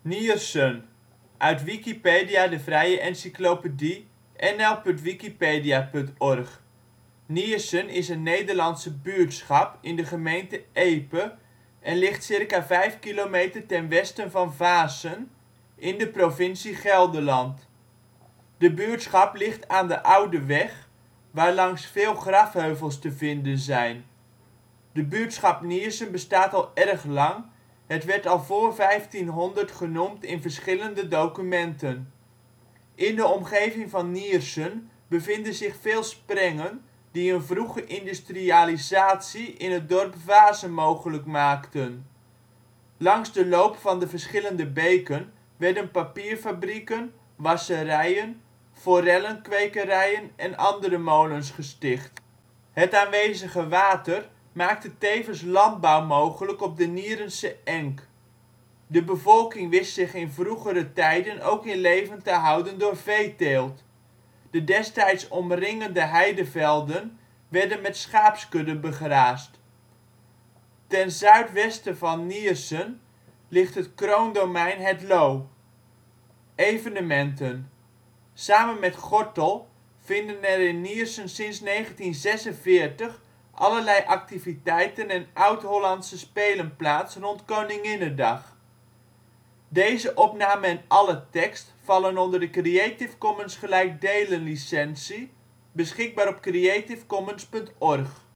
Niersen, uit Wikipedia, de vrije encyclopedie. nl.wikipedia.org. Niersen is een Nederlandse buurtschap in de gemeente Epe en ligt circa 5 kilometer ten westen van Vaassen, in de provincie Gelderland. De buurtschap ligt aan de oude weg, waarlangs veel grafheuvels te vinden zijn. De buurtschap Niersen bestaat al erg lang, het werd al voor 1500 genoemd in verschillende documenten. In de omgeving van Niersen bevinden zich veel sprengen die een vroege industrialisatie in het dorp Vaassen mogelijk maakten. Langs de loop van de verschillende beken werden papierfabrieken, wasserijen, forellenkwekerijen en andere molens gesticht. Het aanwezige water maakte tevens landbouw mogelijk op de Nierense Enk. De bevolking wist zich in vroegere tijden ook in leven te houden door veeteelt. De destijds omringende heidevelden werden met schaapskudden begraasd. Ten zuidwesten van Niersen ligt het Kroondomein Het Loo. Evenementen: samen met Gortel vinden er in Niersen sinds 1946 allerlei activiteiten en oud-Hollandse spelen plaats rond Koninginnedag. Deze opname en alle tekst vallen onder de Creative Commons gelijkdelen licentie, beschikbaar op creativecommons.org